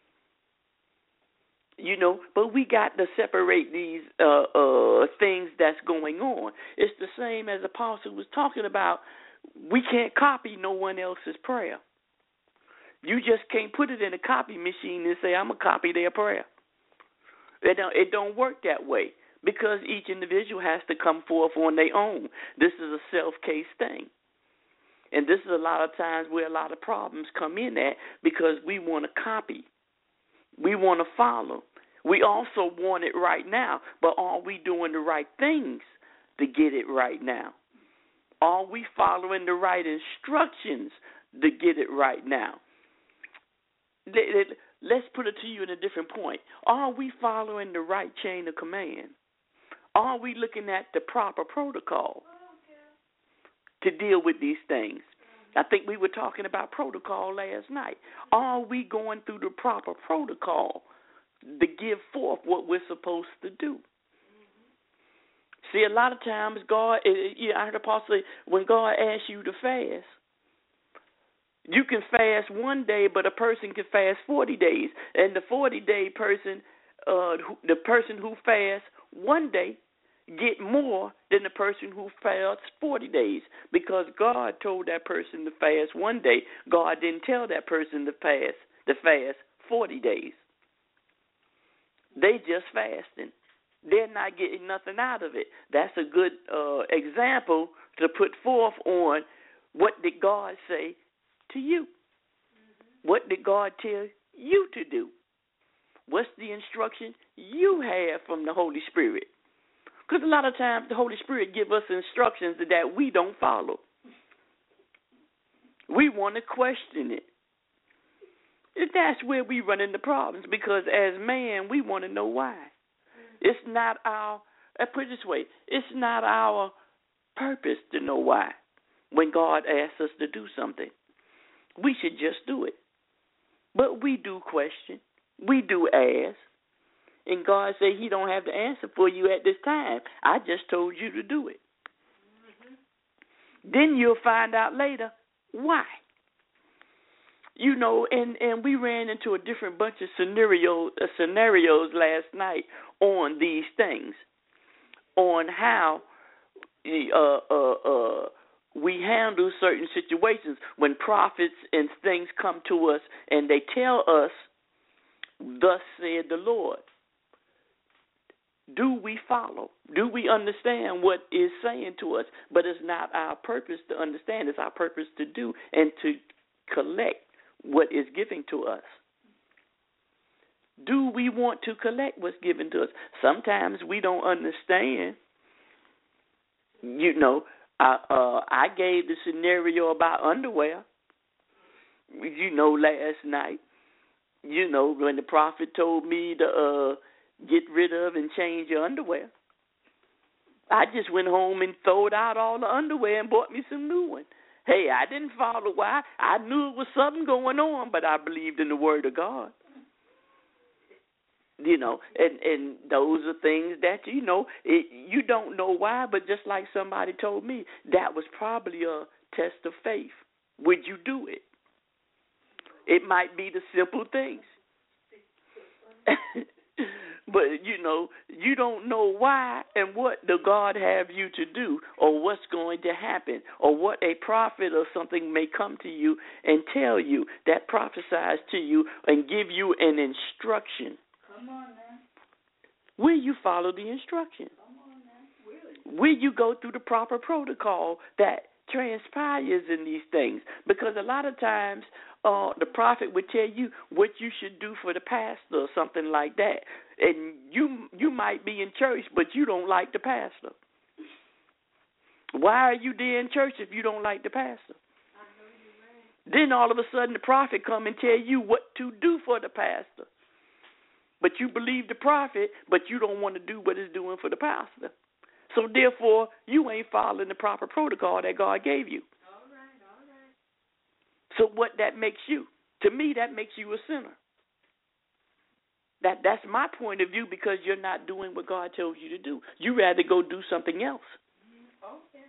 You know, but we got to separate these uh, uh, things that's going on. It's the same as Apostle was talking about. We can't copy no one else's prayer. You just can't put it in a copy machine and say, I'm going to copy their prayer. It don't, it don't work that way. Because each individual has to come forth on their own. This is a self-case thing. And this is a lot of times where a lot of problems come in at because we want to copy. We want to follow. We also want it right now, but are we doing the right things to get it right now? Are we following the right instructions to get it right now. Let's put it to you in a different point. Are we following the right chain of command? Are we looking at the proper protocol to deal with these things? I think we were talking about protocol last night. Are we going through the proper protocol to give forth what we're supposed to do? See, a lot of times God, I heard Apostle say, when God asks you to fast, you can fast one day, but a person can fast forty days. And the forty-day person, uh, the person who fasts one day, get more than the person who fasts forty days, because God told that person to fast one day. God didn't tell that person to fast to fast forty days. They just fasting. They're not getting nothing out of it. That's a good uh, example to put forth on what did God say to you. Mm-hmm. What did God tell you to do? What's the instruction you have from the Holy Spirit? Because a lot of times the Holy Spirit gives us instructions that we don't follow. We want to question it. And that's where we run into problems, because as man, we want to know why. It's not our, I put it this way, it's not our purpose to know why when God asks us to do something. We should just do it. But we do question. We do ask. And God said he don't have the answer for you at this time. I just told you to do it. Mm-hmm. Then you'll find out later why. You know, and, and we ran into a different bunch of scenario, uh, scenarios last night on these things, on how uh, uh, uh, we handle certain situations when prophets and things come to us and they tell us, thus said the Lord. Do we follow? Do we understand what is saying to us? But it's not our purpose to understand. It's our purpose to do and to collect what is given to us. Do we want to collect what's given to us? Sometimes we don't understand. You know, I, uh, I gave the scenario about underwear, you know, last night. You know, when the prophet told me to uh, get rid of and change your underwear, I just went home and throwed out all the underwear and bought me some new ones. Hey, I didn't follow why. I knew it was something going on, but I believed in the word of God. You know, and, and those are things that, you know, it, you don't know why, but just like somebody told me, that was probably a test of faith. Would you do it? It might be the simple things. But, you know, you don't know why and what does God have you to do, or what's going to happen, or what a prophet or something may come to you and tell you, that prophesies to you and give you an instruction. Come on, man. Will you follow the instruction? Come on, man. Really? Will you go through the proper protocol that transpires in these things? Because a lot of times uh, the prophet would tell you what you should do for the pastor or something like that. And you you might be in church, but you don't like the pastor. Why are you there in church if you don't like the pastor? I know you're right. Then all of a sudden the prophet come and tell you what to do for the pastor. But you believe the prophet, but you don't want to do what it's doing for the pastor. So therefore, you ain't following the proper protocol that God gave you. All right, all right. So what that makes you? To me, that makes you a sinner. That that's my point of view, because you're not doing what God told you to do. You rather go do something else. Okay.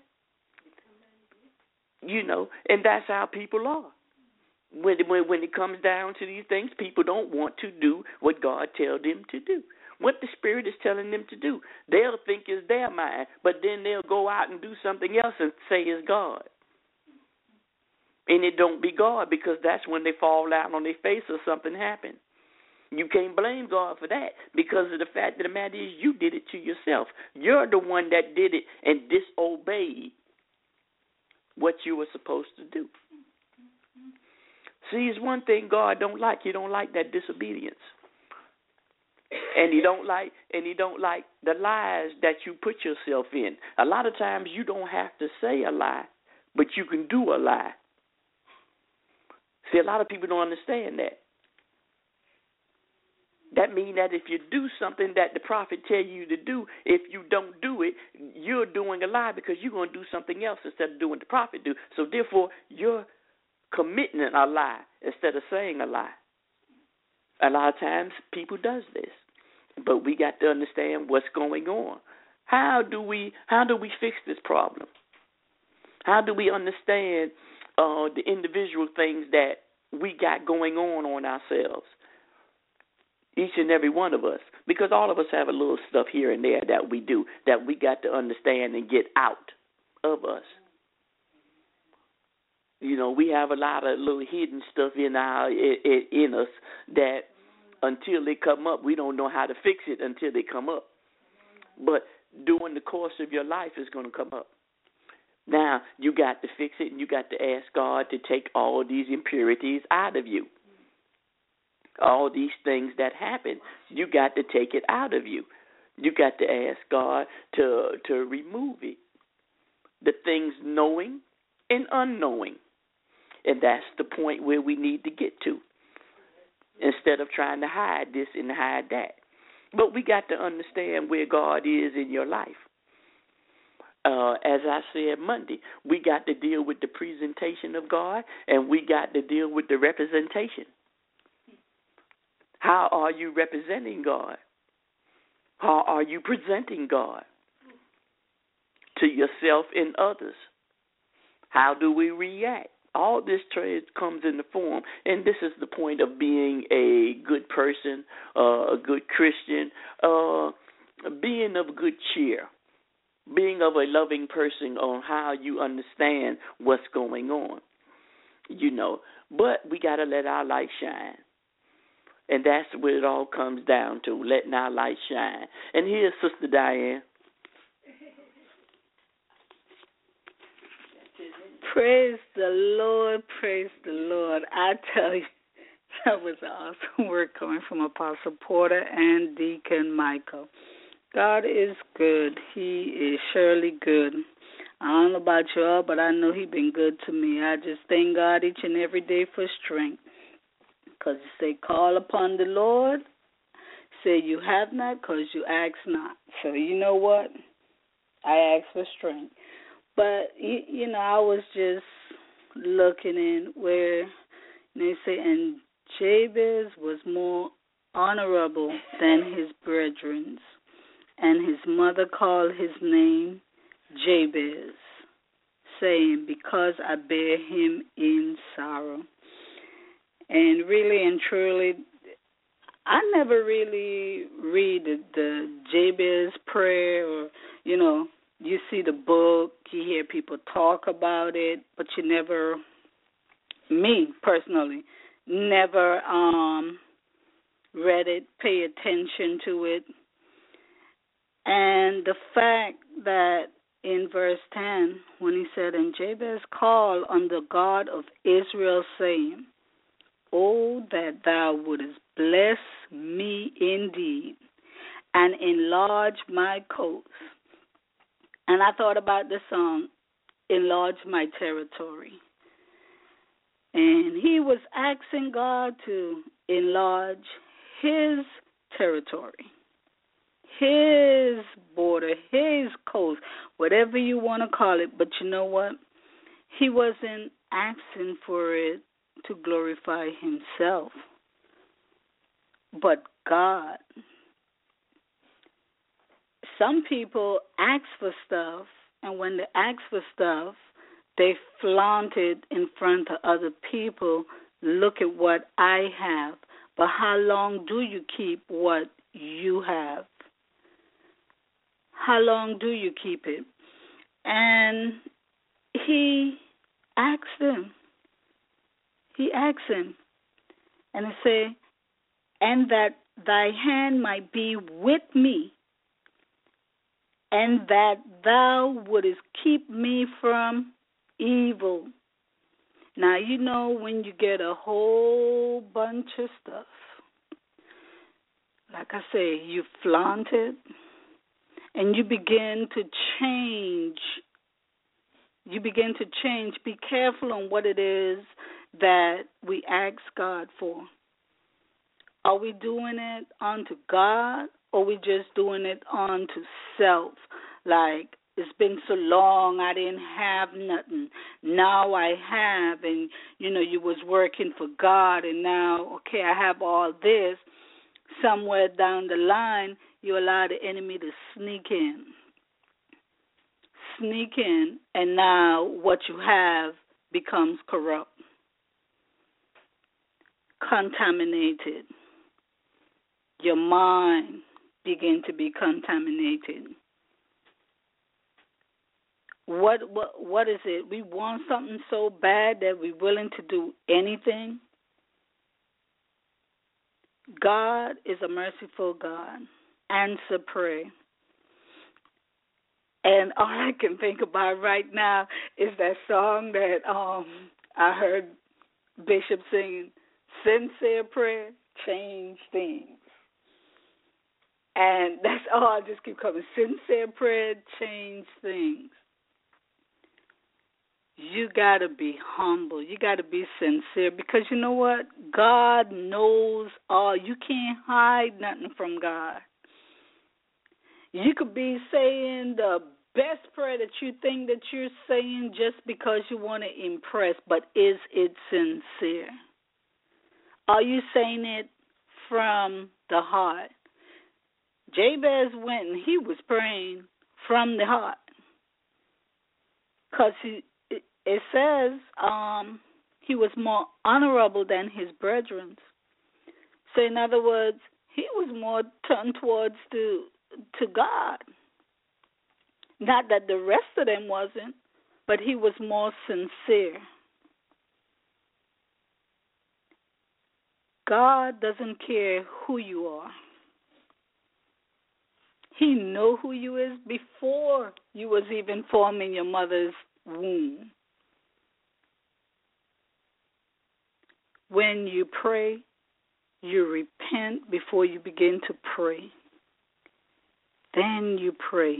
You know, and that's how people are. When, when when it comes down to these things, people don't want to do what God tells them to do, what the Spirit is telling them to do. They'll think it's their mind, but then they'll go out and do something else and say it's God. And it don't be God, because that's when they fall out on their face or something happened. You can't blame God for that, because of the fact of the matter is you did it to yourself. You're the one that did it and disobeyed what you were supposed to do. See, it's one thing God don't like. He don't like that disobedience. And he don't like and he don't like the lies that you put yourself in. A lot of times you don't have to say a lie, but you can do a lie. See, a lot of people don't understand that. That means that if you do something that the prophet tell you to do, if you don't do it, you're doing a lie because you're going to do something else instead of doing what the prophet do. So therefore, you're committing a lie instead of saying a lie. A lot of times people does this, but we got to understand what's going on. How do we how do we fix this problem? How do we understand uh, the individual things that we got going on on ourselves? Each and every one of us, because all of us have a little stuff here and there that we do that we got to understand and get out of us. You know, we have a lot of little hidden stuff in our in, in us that until they come up, we don't know how to fix it until they come up. But during the course of your life, it's going to come up. Now, you got to fix it, and you got to ask God to take all these impurities out of you. All these things that happen, you got to take it out of you. You got to ask God to to remove it. The things knowing and unknowing. And that's the point where we need to get to. Instead of trying to hide this and hide that. But we got to understand where God is in your life. Uh, as I said Monday, we got to deal with the presentation of God, and we got to deal with the representation. How are you representing God? How are you presenting God to yourself and others? How do we react? All this trade comes in the form, and this is the point of being a good person, uh, a good Christian, uh, being of good cheer, being of a loving person on how you understand what's going on, you know. But we got to let our light shine. And that's what it all comes down to, letting our light shine. And here's Sister Diane. Praise the Lord, praise the Lord. I tell you, that was an awesome word coming from Apostle Porter and Deacon Michael. God is good. He is surely good. I don't know about y'all, but I know He's been good to me. I just thank God each and every day for strength. Because you say, call upon the Lord, say you have not because you ask not. So you know what? I ask for strength. But, you, you know, I was just looking in where they say, and Jabez was more honorable than his brethren, and his mother called his name Jabez, saying, because I bear him in sorrow. And really and truly, I never really read the, the Jabez prayer, or, you know, you see the book, you hear people talk about it, but you never, me personally, never um, read it, pay attention to it. And the fact that in verse ten, when he said, and Jabez called on the God of Israel, saying, oh, that thou wouldest bless me indeed and enlarge my coast. And I thought about the song, Enlarge My Territory. And he was asking God to enlarge his territory, his border, his coast, whatever you want to call it. But you know what? He wasn't asking for it to glorify himself, but God. Some people ask for stuff, and when they ask for stuff, they flaunt it in front of other people. Look at what I have. But how long do you keep what you have? How long do you keep it? And he asked him. He asked him, and he said, and that thy hand might be with me, and that thou wouldest keep me from evil. Now, you know when you get a whole bunch of stuff, like I say, you flaunt it, and you begin to change. You begin to change. Be careful on what it is that we ask God for? Are we doing it unto God, or we just doing it unto self? Like, it's been so long I didn't have nothing. Now I have, and, you know, you was working for God, and now, okay, I have all this. Somewhere down the line, you allow the enemy to sneak in. Sneak in, and now what you have becomes corrupt, contaminated. Your mind begin to be contaminated. What what what is it? We want something so bad that we're willing to do anything. God is a merciful God. Answer prayer. And all I can think about right now is that song that um I heard Bishop singing, sincere prayer, change things. And that's all I just keep coming. Sincere prayer, change things. You got to be humble. You got to be sincere, because you know what? God knows all. You can't hide nothing from God. You could be saying the best prayer that you think that you're saying just because you want to impress, but is it sincere? Are you saying it from the heart? Jabez went and he was praying from the heart, because he, it, it says um, he was more honorable than his brethren. So in other words, he was more turned towards the, to God. Not that the rest of them wasn't, but he was more sincere. God doesn't care who you are. He know who you is before you was even formed in your mother's womb. When you pray, you repent before you begin to pray. Then you pray.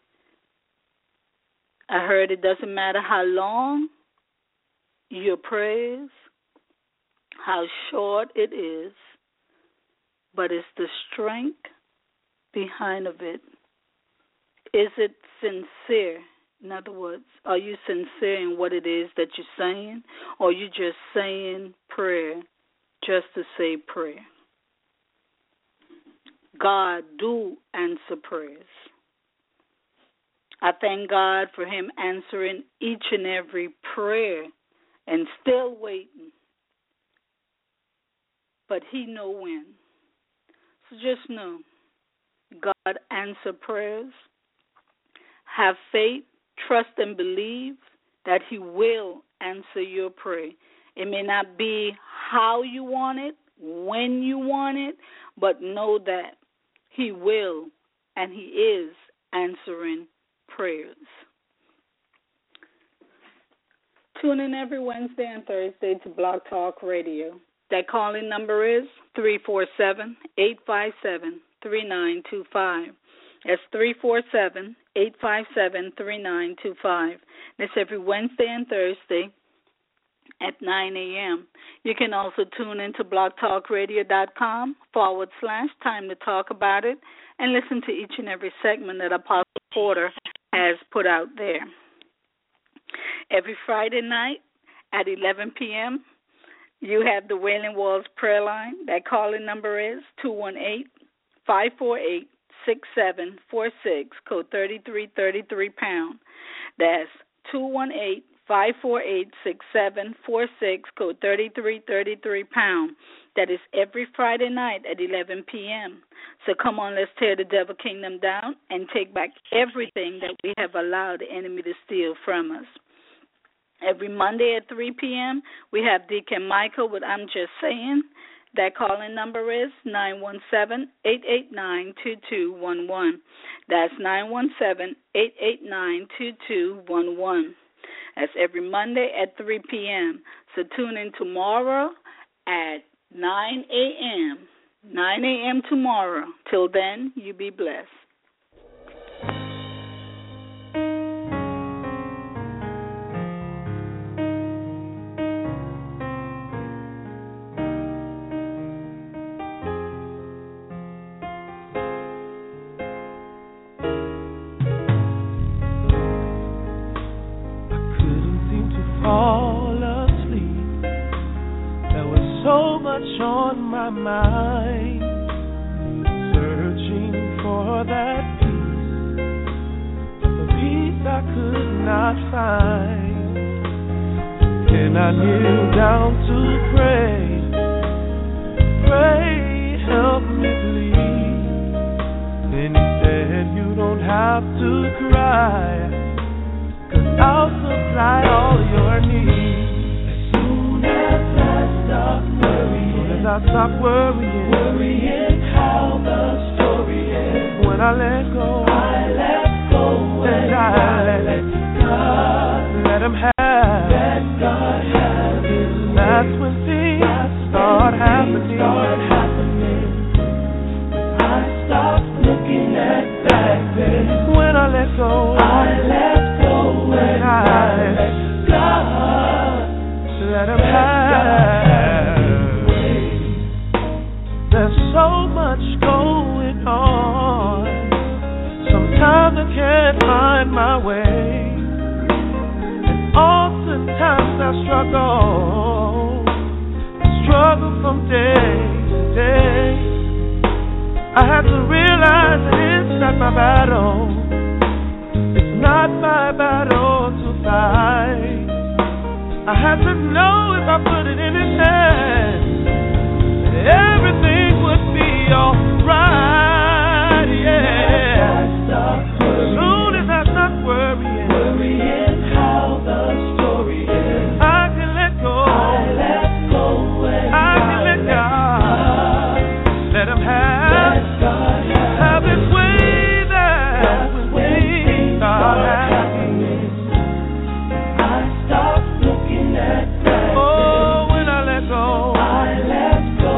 I heard it doesn't matter how long your prayers, how short it is, but it's the strength behind of it. Is it sincere? In other words, are you sincere in what it is that you're saying, or are you just saying prayer just to say prayer? God do answer prayers. I thank God for him answering each and every prayer and still waiting. But he know when. So just know, God answer prayers. Have faith, trust, and believe that he will answer your prayer. It may not be how you want it, when you want it, but know that he will and he is answering prayers. Tune in every Wednesday and Thursday to Blog Talk Radio. That calling number is three four seven, eight five seven, three nine two five. That's three four seven, eight five seven, three nine two five. That's every Wednesday and Thursday at nine a.m. You can also tune into blogtalkradio.com forward slash time to talk about it and listen to each and every segment that Apostle Porter has put out there. Every Friday night at eleven p.m., you have the Wailing Walls prayer line. That calling number is two one eight, five four eight, six seven four six, code thirty-three thirty-three pound. That's two one eight, five four eight, six seven four six, code thirty-three thirty-three pound. That is every Friday night at eleven p.m. So come on, let's tear the devil kingdom down and take back everything that we have allowed the enemy to steal from us. Every Monday at three p.m., we have Deacon Michael with I'm Just Saying. That calling number is nine one seven, eight eight nine, two two one one. That's nine one seven, eight eight nine, two two one one. That's every Monday at three p.m. So tune in tomorrow at nine a.m. nine a.m. tomorrow. Till then, you be blessed. my mind, searching for that peace, the peace I could not find. Then I kneel down to pray, pray, help me please. Then he said, you don't have to cry, 'cause I'll supply all your needs. As soon as I stop worrying, as I stop worrying, worrying how the story ends. When I let go, I let go, and I, I let, let God, let him have, let God have his way. That's when things That's start when happening. Things start happening. I stop looking at back then. When I let go, I let go, and I, I let God, let him have. There's so much going on. Sometimes I can't find my way, and oftentimes I struggle, struggle from day to day. I have to realize that it's not my battle, it's not my battle to fight. I have to know if I put it in his hands, everything would be alright, yeah. As soon as I stop worrying, worrying how the story ends, I can let go, I let go, and I can let God, let him have, let God have, have his way there when things start happening. I stop looking at that. Oh, when I let go, I let go.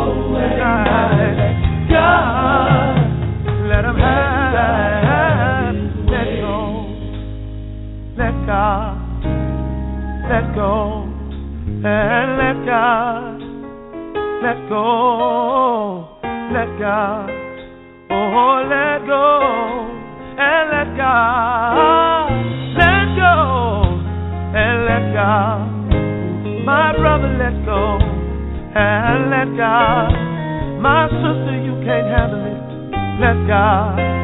God, let him have, let go, let God, let go, and let God, let go, let God, oh, let go, and let God, let go, and let God, my brother, let go, and let God. My sister, you can't handle it. Let God.